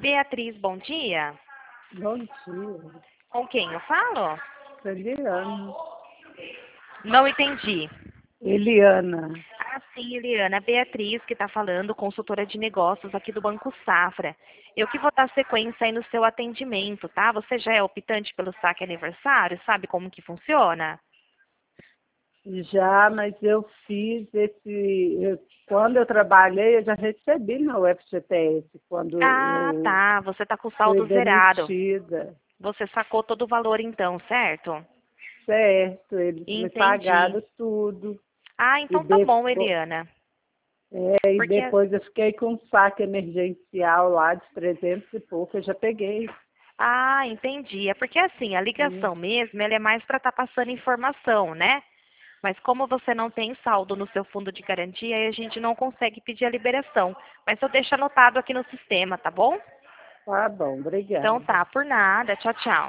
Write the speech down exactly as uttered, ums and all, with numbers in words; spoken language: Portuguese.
Beatriz, bom dia. Bom dia, Com quem eu falo? Eliana. Não entendi. Eliana. Ah, sim, Eliana. Beatriz que está falando, consultora de negócios aqui do Banco Safra. Eu que vou dar sequência aí no seu atendimento, tá? Você já é optante pelo saque aniversário? Sabe como que funciona? Já, mas eu fiz esse. eu- quando eu trabalhei, eu já recebi meu F G T S, quando Ah, eu tá. Você está com o fui saldo zerado. demitida. Você sacou todo o valor então, certo? Certo, eles me Entendi. pagaram tudo. Ah, E, então tá bom, depo... Eliana. é, e Porque depois eu fiquei com um saque emergencial lá de trezentos e pouco, eu já peguei. Ah, entendi. É porque assim, a Hum. ligação mesmo, ela é mais para estar passando informação, né? Mas como você não tem saldo no seu fundo de garantia, aí a gente não consegue pedir a liberação. Mas eu deixo anotado aqui no sistema, tá bom? Tá bom, Então obrigada. tá, por nada. Tchau, tchau.